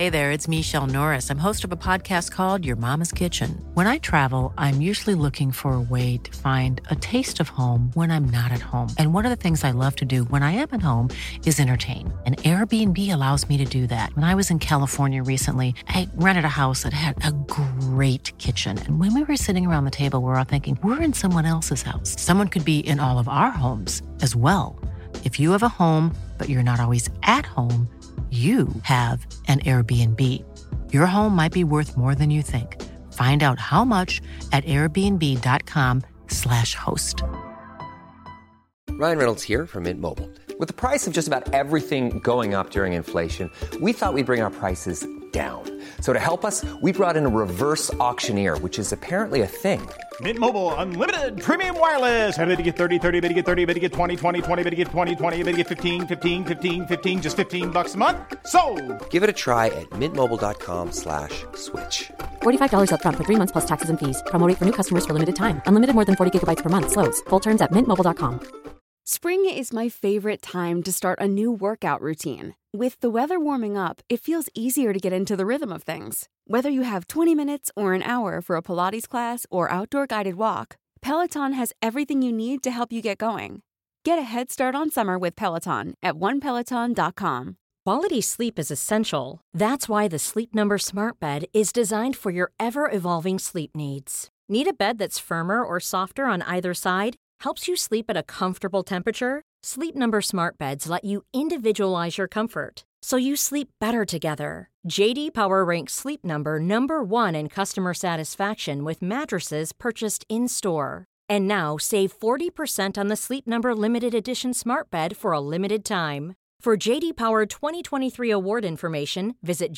Hey there, it's Michelle Norris. I'm host of a podcast called Your Mama's Kitchen. When I travel, I'm usually looking for a way to find a taste of home when I'm not at home. And one of the things I love to do when I am at home is entertain. And Airbnb allows me to do that. When I was in California recently, I rented a house that had a great kitchen. And when we were sitting around the table, we were all thinking, we're in someone else's house. Someone could be in all of our homes as well. If you have a home, but you're not always at home, you have an Airbnb. Your home might be worth more than you think. Find out how much at airbnb.com/host. Ryan Reynolds here from Mint Mobile. With the price of just about everything going up during inflation, we thought we'd bring our prices down. So to help us, we brought in a reverse auctioneer, which is apparently a thing. Mint Mobile Unlimited Premium Wireless. How to get 30, 30, bit to get 30, bit to get 20, 20, 20, bit to get 20, 20, bit to get 15, 15, 15, 15, just $15 a month? Sold! Give it a try at mintmobile.com/switch. $45 up front for 3 months plus taxes and fees. Promo rate for new customers for limited time. Unlimited more than 40 gigabytes per month. Slows full terms at mintmobile.com. Spring is my favorite time to start a new workout routine. With the weather warming up, it feels easier to get into the rhythm of things. Whether you have 20 minutes or an hour for a Pilates class or outdoor guided walk, Peloton has everything you need to help you get going. Get a head start on summer with Peloton at onepeloton.com. Quality sleep is essential. That's why the Sleep Number Smart Bed is designed for your ever-evolving sleep needs. Need a bed that's firmer or softer on either side? Helps you sleep at a comfortable temperature? Sleep Number Smart Beds let you individualize your comfort, so you sleep better together. J.D. Power ranks Sleep Number number 1 in customer satisfaction with mattresses purchased in-store. And now, save 40% on the Sleep Number Limited Edition Smart Bed for a limited time. For J.D. Power 2023 award information, visit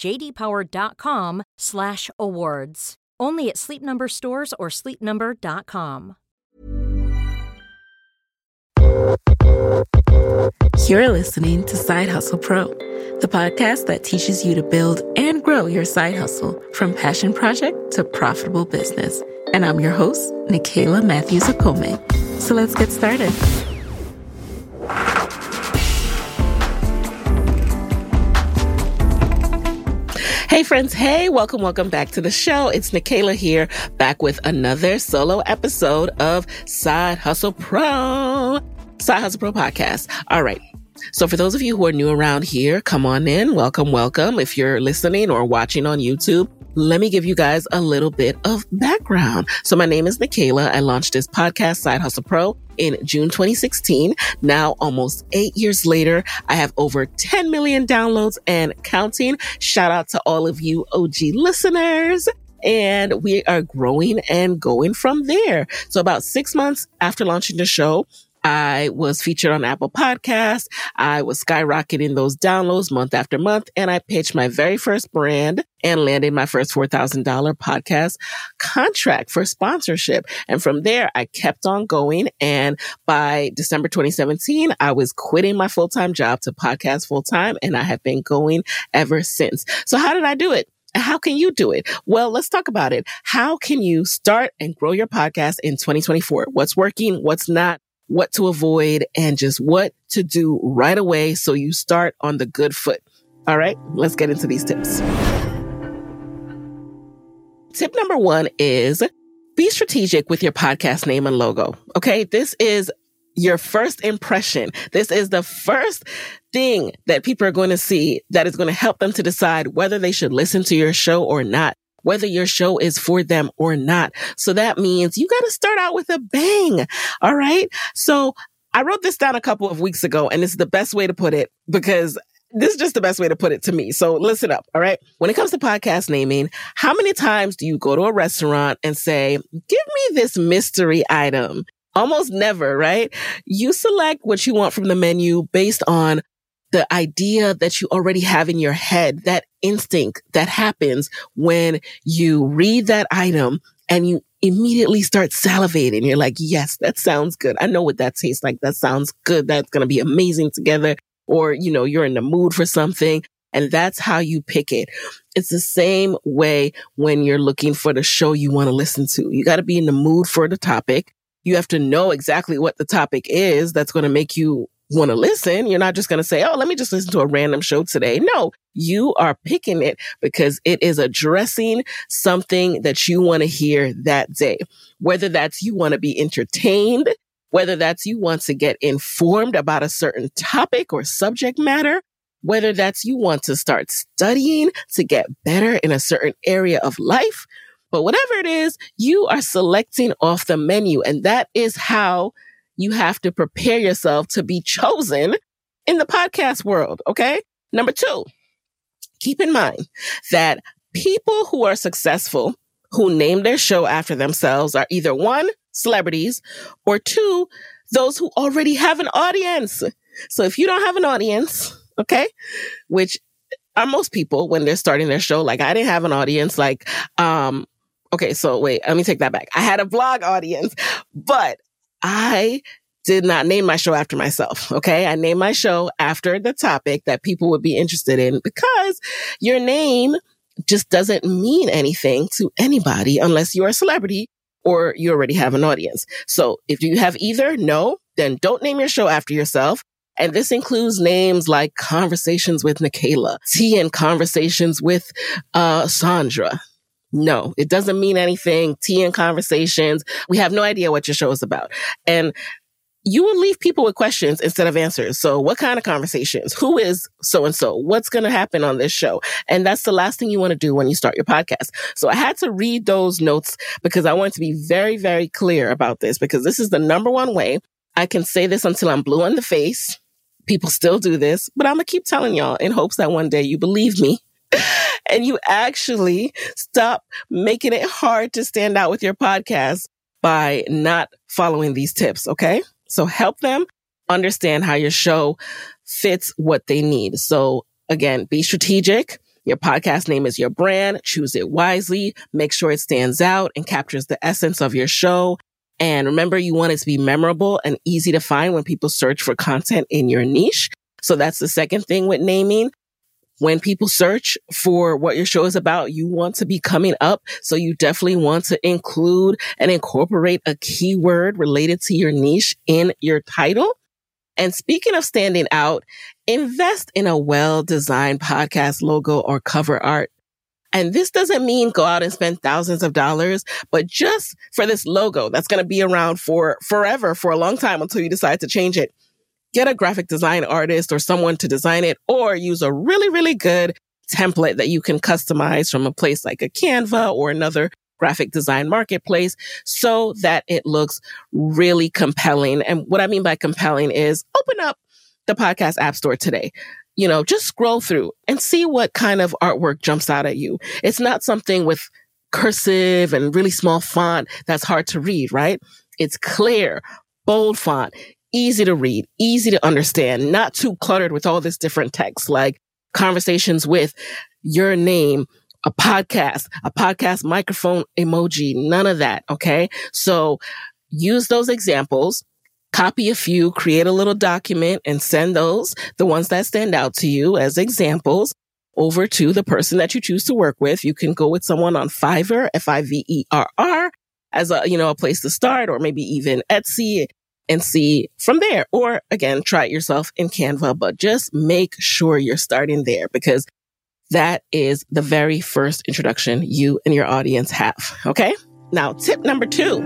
jdpower.com/awards. Only at Sleep Number stores or sleepnumber.com. You're listening to Side Hustle Pro, the podcast that teaches you to build and grow your side hustle from passion project to profitable business. And I'm your host, Nicaila Matthews-Okome. So let's get started. Hey friends, hey, welcome back to the show. It's Nicaila here, back with another solo episode of Side Hustle Pro. Side Hustle Pro podcast. All right. So for those of you who are new around here, come on in. Welcome. If you're listening or watching on YouTube, let me give you guys a little bit of background. So my name is Nicaila. I launched this podcast, Side Hustle Pro, in June 2016. Now, almost 8 years later, I have over 10 million downloads and counting. Shout out to all of you OG listeners. And we are growing and going from there. So about 6 months after launching the show, I was featured on Apple Podcasts. I was skyrocketing those downloads month after month, and I pitched my very first brand and landed my first $4,000 podcast contract for sponsorship. And from there, I kept on going. And by December 2017, I was quitting my full-time job to podcast full-time, and I have been going ever since. So how did I do it? How can you do it? Well, let's talk about it. How can you start and grow your podcast in 2024? What's working? What's not? What to avoid, and just what to do right away so you start on the good foot. All right, let's get into these tips. Tip number 1 is be strategic with your podcast name and logo. Okay, this is your first impression. This is the first thing that people are going to see that is going to help them to decide whether they should listen to your show or not, whether your show is for them or not. So that means you got to start out with a bang. All right. So I wrote this down a couple of weeks ago, and it's the best way to put it because this is just the best way to put it to me. So listen up. All right. When it comes to podcast naming, how many times do you go to a restaurant and say, give me this mystery item? Almost never, right? You select what you want from the menu based on the idea that you already have in your head, that instinct that happens when you read that item and you immediately start salivating. You're like, yes, that sounds good. I know what that tastes like. That sounds good. That's going to be amazing together. Or, you're in the mood for something. And that's how you pick it. It's the same way when you're looking for the show you want to listen to. You got to be in the mood for the topic. You have to know exactly what the topic is that's going to make you want to listen. You're not just going to say, oh, let me just listen to a random show today. No, you are picking it because it is addressing something that you want to hear that day. Whether that's you want to be entertained, whether that's you want to get informed about a certain topic or subject matter, whether that's you want to start studying to get better in a certain area of life. But whatever it is, you are selecting off the menu. And that is how you have to prepare yourself to be chosen in the podcast world. Okay. Number 2, keep in mind that people who are successful, who name their show after themselves, are either 1, celebrities, or 2, those who already have an audience. So if you don't have an audience, okay, which are most people when they're starting their show, like I didn't have an audience, like, okay, so wait, let me take that back. I had a blog audience, but I did not name my show after myself. Okay. I named my show after the topic that people would be interested in, because your name just doesn't mean anything to anybody unless you're a celebrity or you already have an audience. So if you have either, no, then don't name your show after yourself. And this includes names like Conversations with Nicaila, Tea and Conversations with Sandra. No, it doesn't mean anything. Tea and Conversations. We have no idea what your show is about. And you will leave people with questions instead of answers. So what kind of conversations? Who is so-and-so? What's going to happen on this show? And that's the last thing you want to do when you start your podcast. So I had to read those notes because I wanted to be very, very clear about this, because this is the number one way. I can say this until I'm blue in the face. People still do this, but I'm going to keep telling y'all in hopes that one day you believe me. And you actually stop making it hard to stand out with your podcast by not following these tips, okay? So help them understand how your show fits what they need. So again, be strategic. Your podcast name is your brand. Choose it wisely. Make sure it stands out and captures the essence of your show. And remember, you want it to be memorable and easy to find when people search for content in your niche. So that's the second thing with naming. When people search for what your show is about, you want to be coming up. So you definitely want to include and incorporate a keyword related to your niche in your title. And speaking of standing out, invest in a well-designed podcast logo or cover art. And this doesn't mean go out and spend thousands of dollars, but just for this logo that's going to be around for forever, for a long time until you decide to change it. Get a graphic design artist or someone to design it, or use a really, really good template that you can customize from a place like a Canva or another graphic design marketplace so that it looks really compelling. And what I mean by compelling is open up the podcast app store today. You know, just scroll through and see what kind of artwork jumps out at you. It's not something with cursive and really small font that's hard to read, right? It's clear, bold font. Easy to read, easy to understand, not too cluttered with all this different text like Conversations with your name, a podcast microphone emoji, none of that. Okay. So use those examples, copy a few, create a little document and send those, the ones that stand out to you as examples, over to the person that you choose to work with. You can go with someone on Fiverr, Fiverr, as a place to start, or maybe even Etsy, and see from there. Or again, try it yourself in Canva, but just make sure you're starting there, because that is the very first introduction you and your audience have. Okay. Now, tip number 2.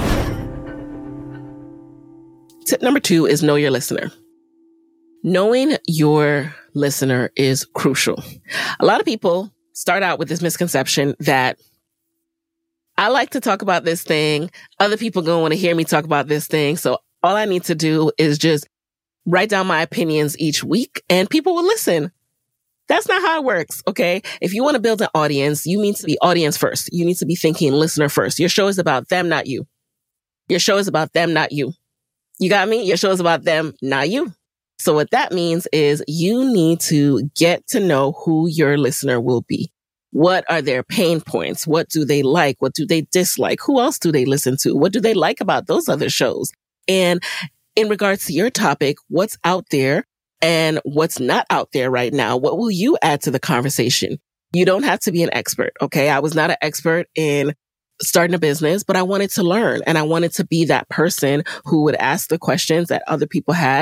Tip number 2 is know your listener. Knowing your listener is crucial. A lot of people start out with this misconception that I like to talk about this thing. Other people going to want to hear me talk about this thing. So all I need to do is just write down my opinions each week and people will listen. That's not how it works. Okay. If you want to build an audience, you need to be audience first. You need to be thinking listener first. Your show is about them, not you. Your show is about them, not you. You got me? Your show is about them, not you. So what that means is you need to get to know who your listener will be. What are their pain points? What do they like? What do they dislike? Who else do they listen to? What do they like about those other shows? And in regards to your topic, what's out there and what's not out there right now? What will you add to the conversation? You don't have to be an expert. Okay. I was not an expert in starting a business, but I wanted to learn and I wanted to be that person who would ask the questions that other people had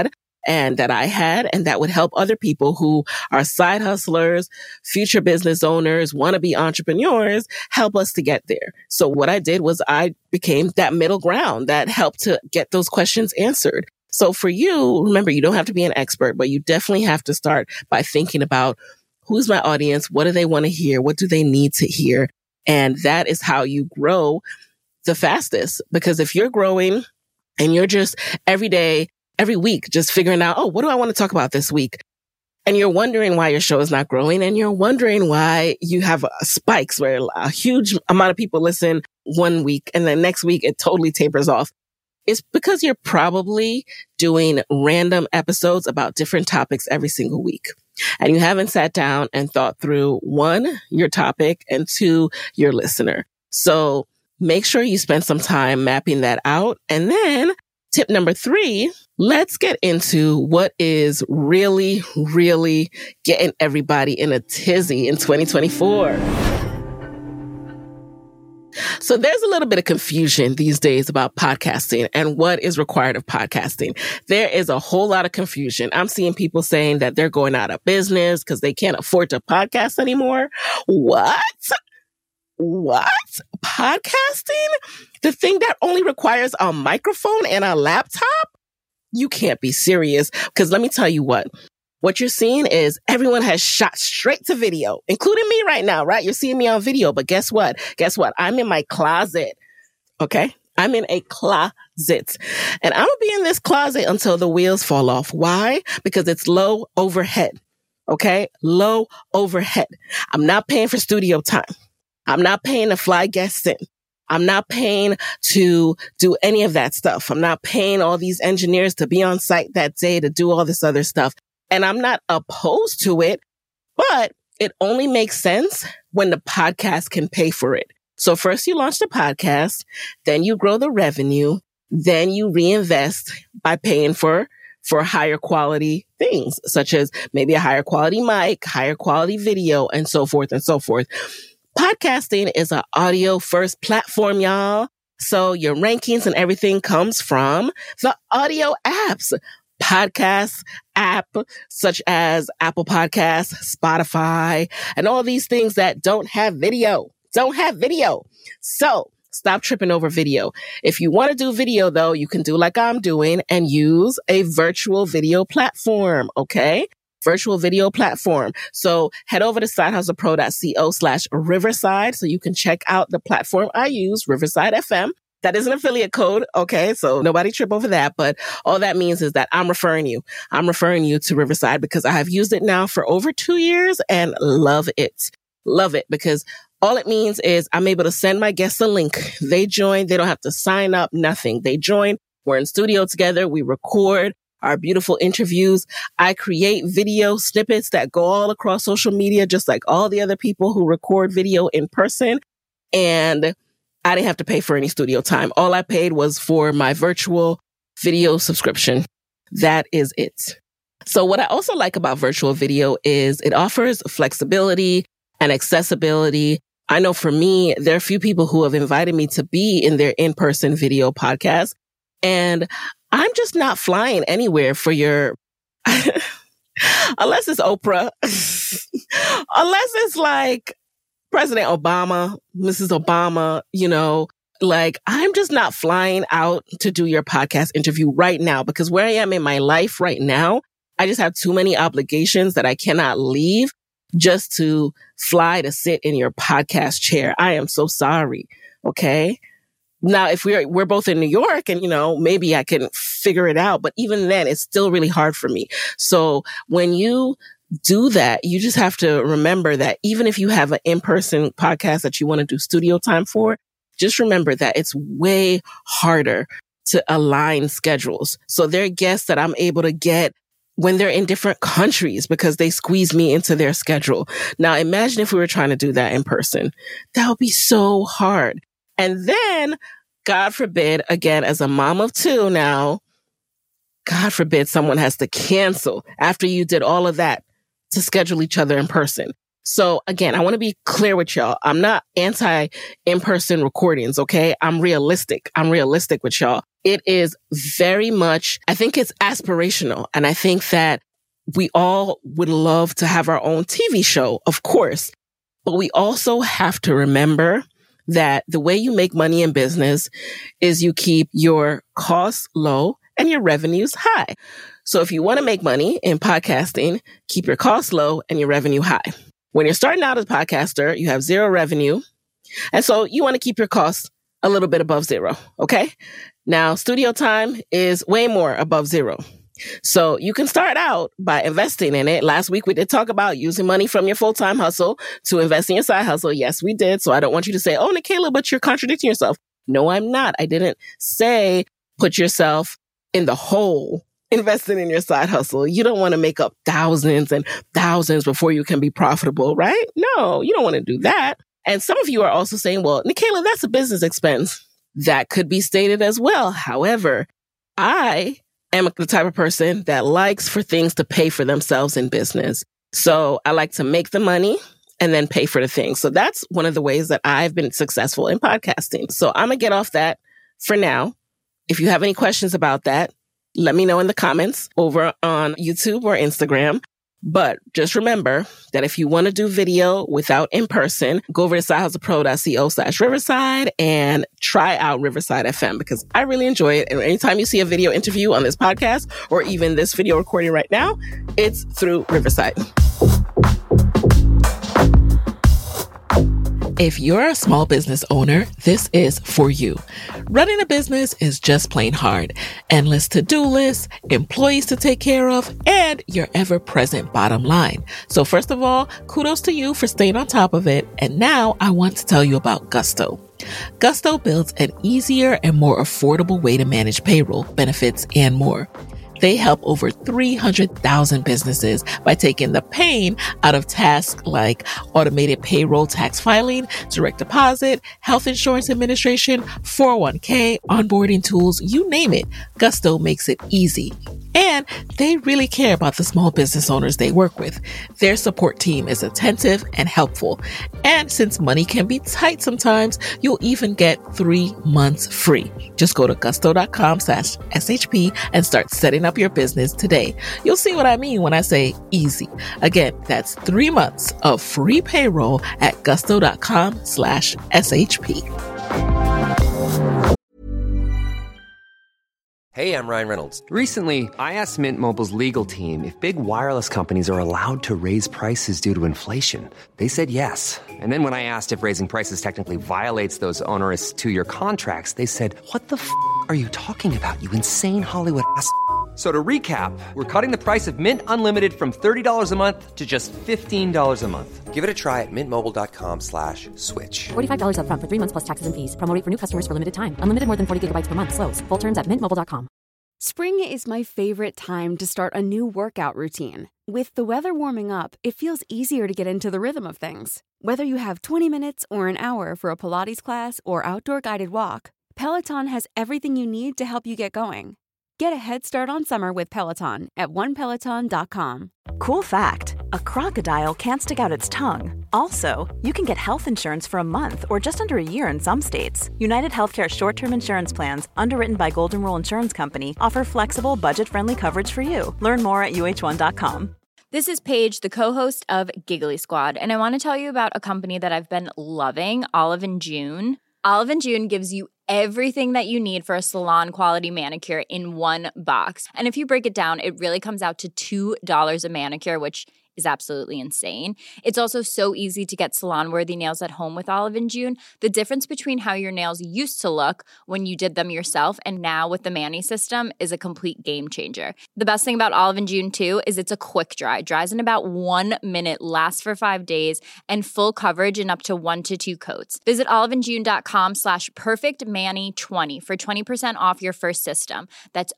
and that I had, and that would help other people who are side hustlers, future business owners, wannabe entrepreneurs, help us to get there. So what I did was I became that middle ground that helped to get those questions answered. So for you, remember, you don't have to be an expert, but you definitely have to start by thinking about who's my audience? What do they want to hear? What do they need to hear? And that is how you grow the fastest. Because if you're growing and you're just every day, every week, just figuring out, oh, what do I want to talk about this week? And you're wondering why your show is not growing, and you're wondering why you have spikes where a huge amount of people listen one week and then next week it totally tapers off. It's because you're probably doing random episodes about different topics every single week. And you haven't sat down and thought through, one, your topic, and two, your listener. So make sure you spend some time mapping that out. And then tip number 3, let's get into what is really, really getting everybody in a tizzy in 2024. So there's a little bit of confusion these days about podcasting and what is required of podcasting. There is a whole lot of confusion. I'm seeing people saying that they're going out of business because they can't afford to podcast anymore. What? Podcasting? The thing that only requires a microphone and a laptop? You can't be serious. Because let me tell you what you're seeing is everyone has shot straight to video, including me right now, right? You're seeing me on video, but guess what? I'm in my closet. Okay? I'm in a closet. And I'm going to be in this closet until the wheels fall off. Why? Because it's low overhead. Okay? Low overhead. I'm not paying for studio time. I'm not paying to fly guests in. I'm not paying to do any of that stuff. I'm not paying all these engineers to be on site that day to do all this other stuff. And I'm not opposed to it, but it only makes sense when the podcast can pay for it. So first you launch the podcast, then you grow the revenue, then you reinvest by paying for higher quality things, such as maybe a higher quality mic, higher quality video, and so forth and so forth. Podcasting is an audio first platform, y'all. So your rankings and everything comes from the audio apps. Podcast app such as Apple Podcasts, Spotify, and all these things that don't have video. So stop tripping over video. If you want to do video though, you can do like I'm doing and use a virtual video platform. Okay. Virtual video platform. So head over to sidehustlepro.co/Riverside so you can check out the platform I use, Riverside FM. That is an affiliate code. Okay. So nobody trip over that. But all that means is that I'm referring you to Riverside because I have used it now for over 2 years and love it. Love it because all it means is I'm able to send my guests a link. They join. They don't have to sign up, nothing. They join. We're in studio together. We record our beautiful interviews. I create video snippets that go all across social media, just like all the other people who record video in person. And I didn't have to pay for any studio time. All I paid was for my virtual video subscription. That is it. So what I also like about virtual video is it offers flexibility and accessibility. I know for me, there are a few people who have invited me to be in their in-person video podcast, and I'm just not flying anywhere for your, unless it's Oprah, unless it's like President Obama, Mrs. Obama, like I'm just not flying out to do your podcast interview right now because where I am in my life right now, I just have too many obligations that I cannot leave just to fly to sit in your podcast chair. I am so sorry. Okay. Now, if we're both in New York and, maybe I can figure it out, but even then it's still really hard for me. So when you do that, you just have to remember that even if you have an in-person podcast that you want to do studio time for, just remember that it's way harder to align schedules. So there are guests that I'm able to get when they're in different countries because they squeeze me into their schedule. Now, imagine if we were trying to do that in person. That would be so hard. And then, God forbid, again, as a mom of 2 now, God forbid someone has to cancel after you did all of that to schedule each other in person. So again, I want to be clear with y'all. I'm not anti in-person recordings, okay? I'm realistic with y'all. it is very much, I think it's aspirational. And I think that we all would love to have our own TV show, of course. But we also have to remember that the way you make money in business is you keep your costs low and your revenues high. So if you want to make money in podcasting, keep your costs low and your revenue high. When you're starting out as a podcaster, you have zero revenue. And so you want to keep your costs a little bit above zero. Okay. Now, studio time is way more above zero. So you can start out by investing in it. Last week, we did talk about using money from your full-time hustle to invest in your side hustle. Yes, we did. So I don't want you to say, oh, Nicaila, but you're contradicting yourself. No, I'm not. I didn't say put yourself in the hole investing in your side hustle. You don't want to make up thousands and thousands before you can be profitable, right? No, you don't want to do that. And some of you are also saying, well, Nicaila, that's a business expense. That could be stated as well. However, I am the type of person that likes for things to pay for themselves in business. So I like to make the money and then pay for the things. So that's one of the ways that I've been successful in podcasting. So I'm going to get off that for now. If you have any questions about that, let me know in the comments over on YouTube or Instagram. But just remember that if you want to do video without in person, go over to sidehustlepro.co/Riverside and try out Riverside FM because I really enjoy it. And anytime you see a video interview on this podcast or even this video recording right now, it's through Riverside. If you're a small business owner, this is for you. Running a business is just plain hard. Endless to-do lists, employees to take care of, and your ever-present bottom line. So first of all, kudos to you for staying on top of it. And now I want to tell you about Gusto. Gusto builds an easier and more affordable way to manage payroll, benefits, and more. They help over 300,000 businesses by taking the pain out of tasks like automated payroll tax filing, direct deposit, health insurance administration, 401k, onboarding tools, you name it. Gusto makes it easy. And they really care about the small business owners they work with. Their support team is attentive and helpful. And since money can be tight sometimes, you'll even get 3 months free. Just go to gusto.com/SHP and start setting up your business today. You'll see what I mean when I say easy. Again, that's 3 months of free payroll at gusto.com/SHP. Hey, I'm Ryan Reynolds. Recently, I asked Mint Mobile's legal team if big wireless companies are allowed to raise prices due to inflation. They said yes. And then when I asked if raising prices technically violates those onerous 2-year contracts, they said, what the f*** are you talking about, you insane Hollywood ass f- So to recap, we're cutting the price of Mint Unlimited from $30 a month to just $15 a month. Give it a try at mintmobile.com/switch. $45 up front for 3 months plus taxes and fees. Promo rate for new customers for limited time. Unlimited more than 40 gigabytes per month. Slows full terms at mintmobile.com. Spring is my favorite time to start a new workout routine. With the weather warming up, it feels easier to get into the rhythm of things. Whether you have 20 minutes or an hour for a Pilates class or outdoor guided walk, Peloton has everything you need to help you get going. Get a head start on summer with Peloton at onepeloton.com. Cool fact, a crocodile can't stick out its tongue. Also, you can get health insurance for a month or just under a year in some states. United Healthcare short-term insurance plans, underwritten by Golden Rule Insurance Company, offer flexible, budget-friendly coverage for you. Learn more at uh1.com. This is Paige, the co-host of Giggly Squad, and I want to tell you about a company that I've been loving, Olive & June. Olive & June gives you everything that you need for a salon-quality manicure in one box. And if you break it down, it really comes out to $2 a manicure, which is absolutely insane. It's also so easy to get salon-worthy nails at home with Olive & June. The difference between how your nails used to look when you did them yourself and now with the Mani system is a complete game changer. The best thing about Olive & June, too, is it's a quick dry. Dries in about 1 minute, lasts for 5 days, and full coverage in up to 1 to 2 coats. Visit oliveandjune.com/perfectmani20 for 20% off your first system. That's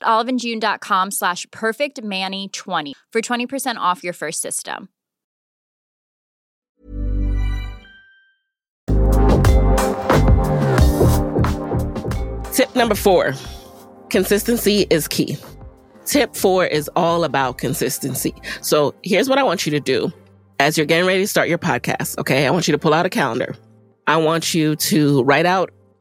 oliveandjune.com/perfectmani20 for 20% off your first system. Tip number 4, consistency is key. Tip 4 is all about consistency. So here's what I want you to do as you're getting ready to start your podcast, okay? I want you to pull out a calendar. I want you to write out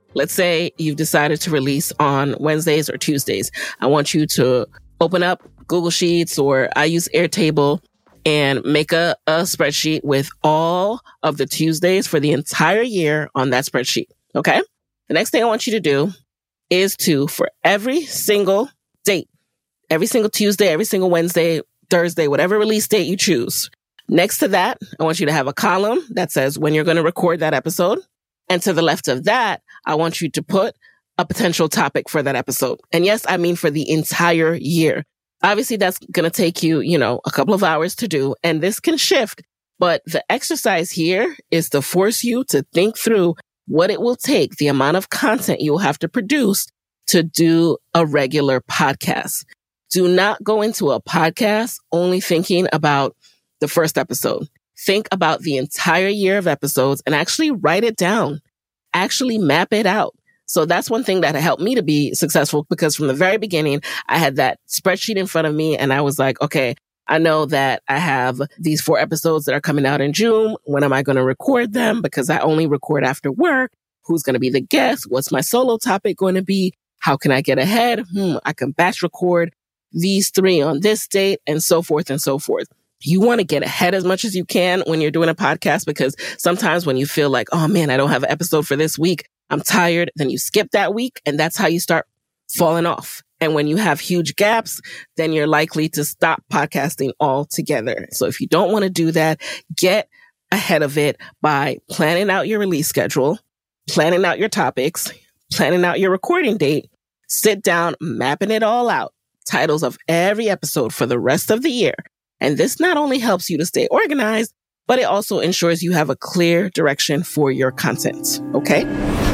let's say you've decided to release on Wednesdays or Tuesdays. I want you to open up Google Sheets, or I use Airtable, and make a spreadsheet with all of the Tuesdays for the entire year on that spreadsheet. Okay? The next thing I want you to do is to, for every single date, every single Tuesday, every single Wednesday, Thursday, whatever release date you choose, next to that, I want you to have a column that says when you're going to record that episode. And to the left of that, I want you to put a potential topic for that episode. And yes, I mean for the entire year. Obviously, that's going to take you, a couple of hours to do, and this can shift. But the exercise here is to force you to think through what it will take, the amount of content you will have to produce to do a regular podcast. Do not go into a podcast only thinking about the first episode. Think about the entire year of episodes and actually write it down. Actually map it out. So that's one thing that helped me to be successful, because from the very beginning, I had that spreadsheet in front of me and I was like, okay, I know that I have these 4 episodes that are coming out in June. When am I going to record them? Because I only record after work. Who's going to be the guest? What's my solo topic going to be? How can I get ahead? I can batch record these 3 on this date, and so forth and so forth. You want to get ahead as much as you can when you're doing a podcast, because sometimes when you feel like, oh man, I don't have an episode for this week, I'm tired, then you skip that week, and that's how you start falling off. And when you have huge gaps, then you're likely to stop podcasting altogether. So if you don't want to do that, get ahead of it by planning out your release schedule, planning out your topics, planning out your recording date, sit down, mapping it all out, titles of every episode for the rest of the year. And this not only helps you to stay organized, but it also ensures you have a clear direction for your content. Okay?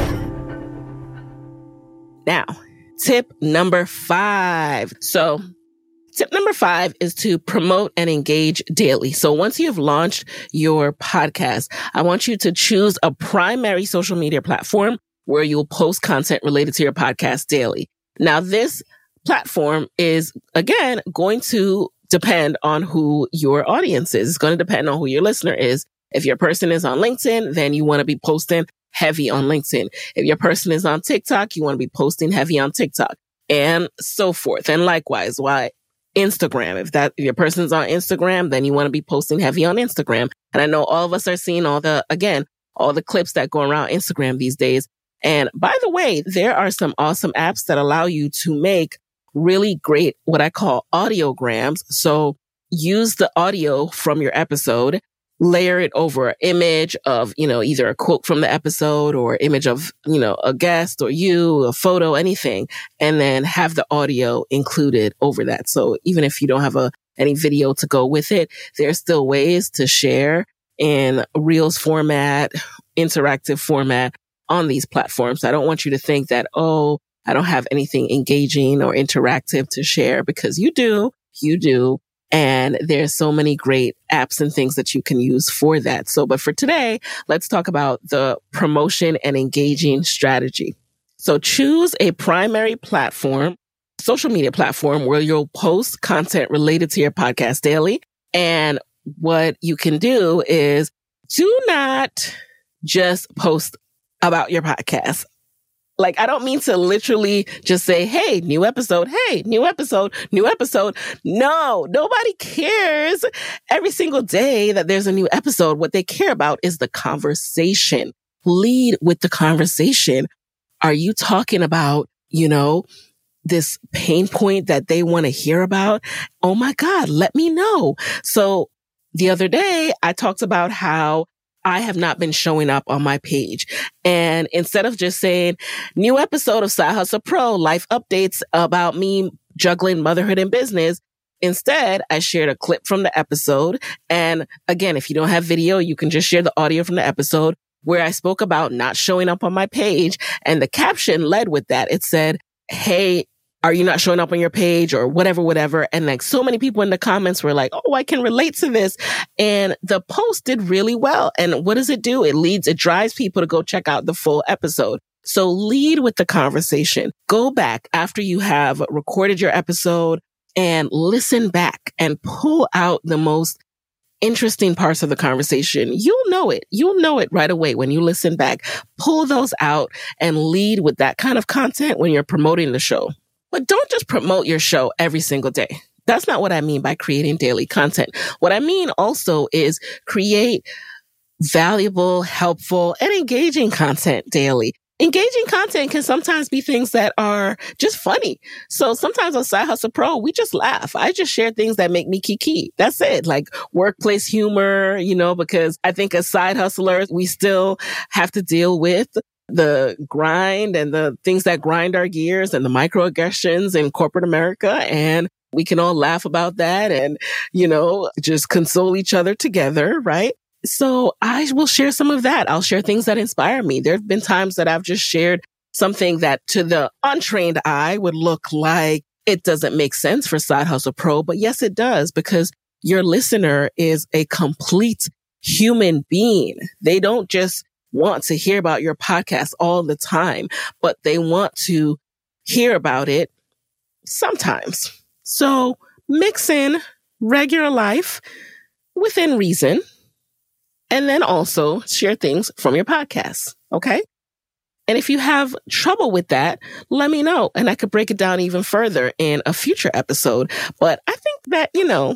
Now, tip number 5. So tip number 5 is to promote and engage daily. So once you've launched your podcast, I want you to choose a primary social media platform where you'll post content related to your podcast daily. Now, this platform is, again, going to depend on who your audience is. It's going to depend on who your listener is. If your person is on LinkedIn, then you want to be posting heavy on LinkedIn. If your person is on TikTok, you want to be posting heavy on TikTok, and so forth. And likewise, why Instagram? If your person's on Instagram, then you want to be posting heavy on Instagram. And I know all of us are seeing all the clips that go around Instagram these days. And by the way, there are some awesome apps that allow you to make really great, what I call audiograms. So use the audio from your episode, layer it over an image of, either a quote from the episode or image of, a guest or you, a photo, anything, and then have the audio included over that. So even if you don't have any video to go with it, there's still ways to share in Reels format, interactive format on these platforms. I don't want you to think that, oh, I don't have anything engaging or interactive to share, because you do. And there's so many great apps and things that you can use for that. But for today, let's talk about the promotion and engaging strategy. So choose a primary platform, social media platform, where you'll post content related to your podcast daily. And what you can do is do not just post about your podcast. Like, I don't mean to literally just say, hey, new episode. Hey, new episode, new episode. No, nobody cares every single day that there's a new episode. What they care about is the conversation. Lead with the conversation. Are you talking about, this pain point that they want to hear about? Oh my God, let me know. So the other day I talked about how I have not been showing up on my page. And instead of just saying, new episode of Side Hustle Pro, life updates about me juggling motherhood and business, instead, I shared a clip from the episode. And again, if you don't have video, you can just share the audio from the episode where I spoke about not showing up on my page. And the caption led with that. It said, hey, are you not showing up on your page, or whatever. And like so many people in the comments were like, oh, I can relate to this. And the post did really well. And what does it do? It drives people to go check out the full episode. So lead with the conversation. Go back after you have recorded your episode and listen back and pull out the most interesting parts of the conversation, you'll know it. You'll know it right away when you listen back. Pull those out and lead with that kind of content when you're promoting the show. But don't just promote your show every single day. That's not what I mean by creating daily content. What I mean also is create valuable, helpful, and engaging content daily. Engaging content can sometimes be things that are just funny. So sometimes on Side Hustle Pro, we just laugh. I just share things that make me kiki. That's it. Like workplace humor, because I think as side hustlers, we still have to deal with the grind and the things that grind our gears and the microaggressions in corporate America. And we can all laugh about that and, just console each other together, right? So I will share some of that. I'll share things that inspire me. There have been times that I've just shared something that to the untrained eye would look like it doesn't make sense for Side Hustle Pro, but yes, it does, because your listener is a complete human being. They don't just want to hear about your podcast all the time, but they want to hear about it sometimes. So mix in regular life within reason. And then also share things from your podcast. Okay. And if you have trouble with that, let me know. And I could break it down even further in a future episode. But I think that,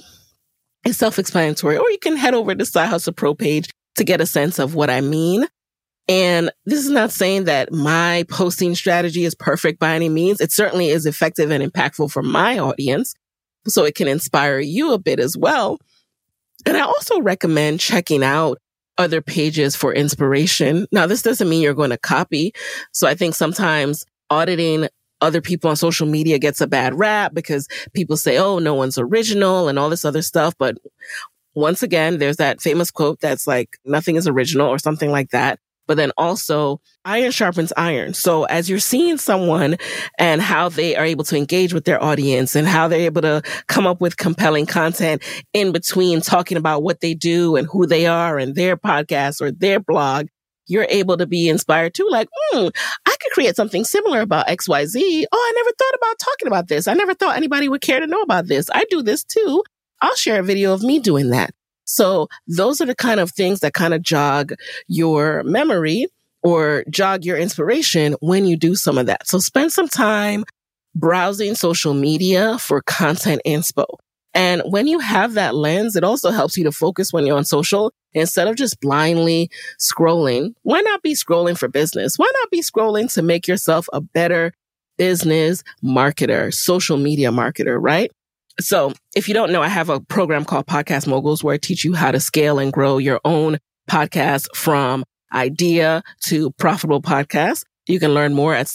it's self-explanatory. Or you can head over to Side Hustle Pro page to get a sense of what I mean. And this is not saying that my posting strategy is perfect by any means. It certainly is effective and impactful for my audience. So it can inspire you a bit as well. And I also recommend checking out other pages for inspiration. Now, this doesn't mean you're going to copy. So I think sometimes auditing other people on social media gets a bad rap because people say, oh, no one's original and all this other stuff. But once again, there's that famous quote that's like, nothing is original or something like that. But then also, iron sharpens iron. So as you're seeing someone and how they are able to engage with their audience and how they're able to come up with compelling content in between talking about what they do and who they are and their podcast or their blog, you're able to be inspired too. Like, I could create something similar about XYZ. Oh, I never thought about talking about this. I never thought anybody would care to know about this. I do this too. I'll share a video of me doing that. So those are the kind of things that kind of jog your memory or jog your inspiration when you do some of that. So spend some time browsing social media for content inspo. And when you have that lens, it also helps you to focus when you're on social instead of just blindly scrolling. Why not be scrolling for business? Why not be scrolling to make yourself a better business marketer, social media marketer, right? So if you don't know, I have a program called Podcast Moguls where I teach you how to scale and grow your own podcast from idea to profitable podcast. You can learn more at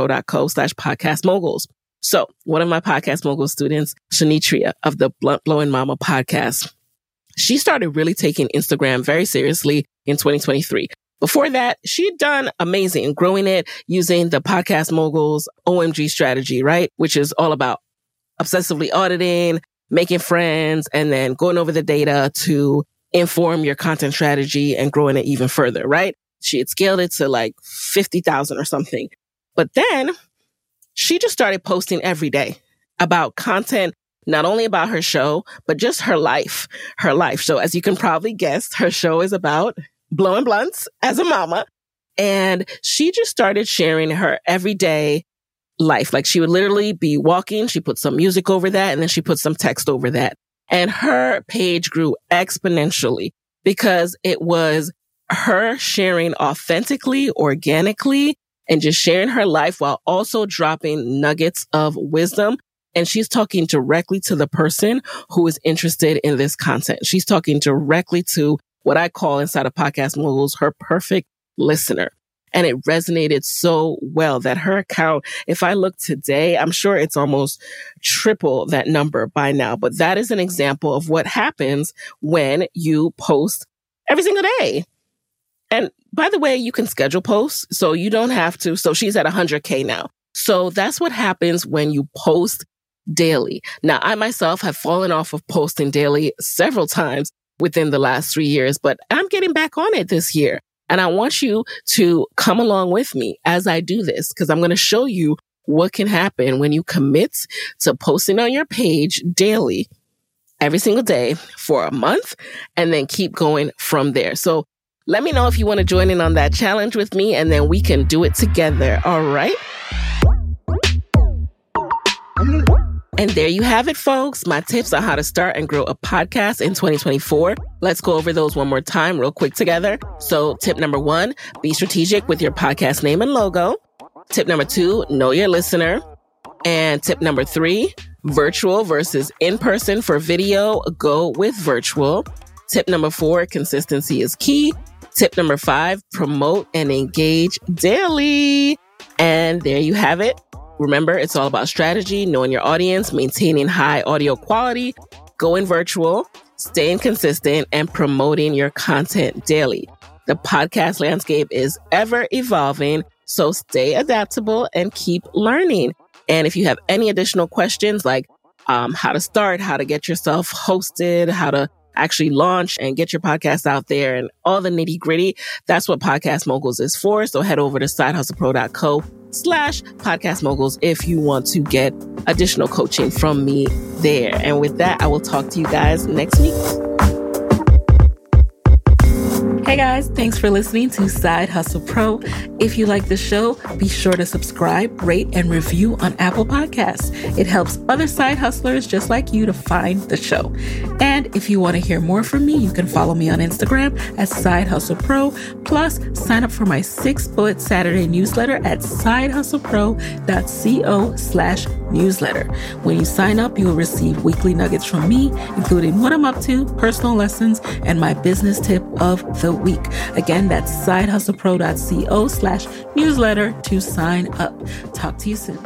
sidehustlepro.co/podcastmoguls. So one of my Podcast Mogul students, Shanitria of the Blunt Blowing Mama podcast, she started really taking Instagram very seriously in 2023. Before that, she'd done amazing growing it using the Podcast Moguls OMG strategy, right? Which is all about obsessively auditing, making friends, and then going over the data to inform your content strategy and growing it even further, right? She had scaled it to like 50,000 or something. But then she just started posting every day about content, not only about her show, but just her life. So as you can probably guess, her show is about blowing blunts as a mama. And she just started sharing her everyday life. Like she would literally be walking. She put some music over that and then she put some text over that. And her page grew exponentially because it was her sharing authentically, organically, and just sharing her life while also dropping nuggets of wisdom. And she's talking directly to the person who is interested in this content. She's talking directly to what I call inside of Podcast Moguls, her perfect listener. And it resonated so well that her account, if I look today, I'm sure it's almost triple that number by now. But that is an example of what happens when you post every single day. And by the way, you can schedule posts, so you don't have to. So she's at 100K now. So that's what happens when you post daily. Now, I myself have fallen off of posting daily several times within the last 3 years, but I'm getting back on it this year. And I want you to come along with me as I do this, because I'm going to show you what can happen when you commit to posting on your page daily every single day for a month and then keep going from there. So let me know if you want to join in on that challenge with me, and then we can do it together. All right. And there you have it, folks. My tips on how to start and grow a podcast in 2024. Let's go over those one more time real quick together. So tip number 1, be strategic with your podcast name and logo. Tip number 2, know your listener. And tip number 3, virtual versus in-person for video, go with virtual. Tip number 4, consistency is key. Tip number 5, promote and engage daily. And there you have it. Remember, it's all about strategy, knowing your audience, maintaining high audio quality, going virtual, staying consistent, and promoting your content daily. The podcast landscape is ever evolving, so stay adaptable and keep learning. And if you have any additional questions like how to start, how to get yourself hosted, how to actually launch and get your podcast out there and all the nitty gritty, that's what Podcast Moguls is for. So head over to sidehustlepro.co/Podcast Moguls if you want to get additional coaching from me there. And with that, I will talk to you guys next week. Hey guys, thanks for listening to Side Hustle Pro. If you like the show, be sure to subscribe, rate, and review on Apple Podcasts. It helps other side hustlers just like you to find the show. And if you want to hear more from me, you can follow me on Instagram at Side Hustle Pro. Plus, sign up for my 6-bullet Saturday newsletter at sidehustlepro.co/newsletter. When you sign up, you will receive weekly nuggets from me, including what I'm up to, personal lessons, and my business tip of the week. Again, that's sidehustlepro.co/newsletter to sign up. Talk to you soon.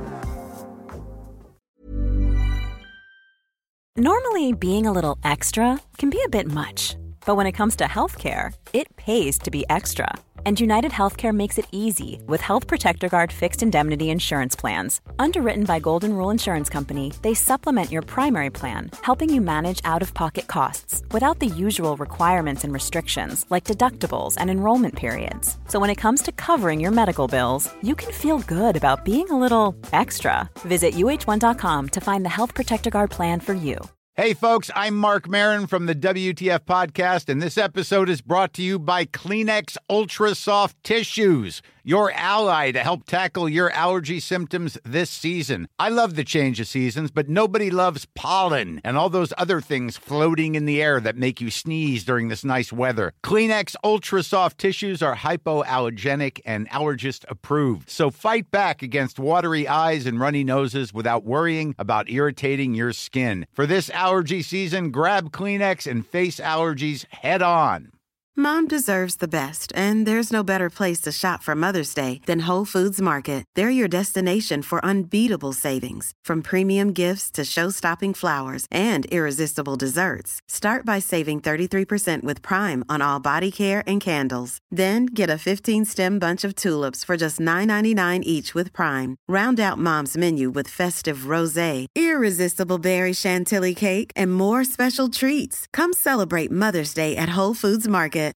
Normally, being a little extra can be a bit much, but when it comes to healthcare, it pays to be extra. And United Healthcare makes it easy with Health Protector Guard fixed indemnity insurance plans. Underwritten by Golden Rule Insurance Company, they supplement your primary plan, helping you manage out-of-pocket costs without the usual requirements and restrictions like deductibles and enrollment periods. So when it comes to covering your medical bills, you can feel good about being a little extra. Visit UH1.com to find the Health Protector Guard plan for you. Hey, folks, I'm Mark Maron from the WTF Podcast, and this episode is brought to you by Kleenex Ultra Soft Tissues, your ally to help tackle your allergy symptoms this season. I love the change of seasons, but nobody loves pollen and all those other things floating in the air that make you sneeze during this nice weather. Kleenex Ultra Soft Tissues are hypoallergenic and allergist approved, so fight back against watery eyes and runny noses without worrying about irritating your skin. For this allergy season, grab Kleenex and face allergies head on. Mom deserves the best, and there's no better place to shop for Mother's Day than Whole Foods Market. They're your destination for unbeatable savings, from premium gifts to show-stopping flowers and irresistible desserts. Start by saving 33% with Prime on all body care and candles. Then get a 15-stem bunch of tulips for just $9.99 each with Prime. Round out Mom's menu with festive rosé, irresistible berry chantilly cake, and more special treats. Come celebrate Mother's Day at Whole Foods Market.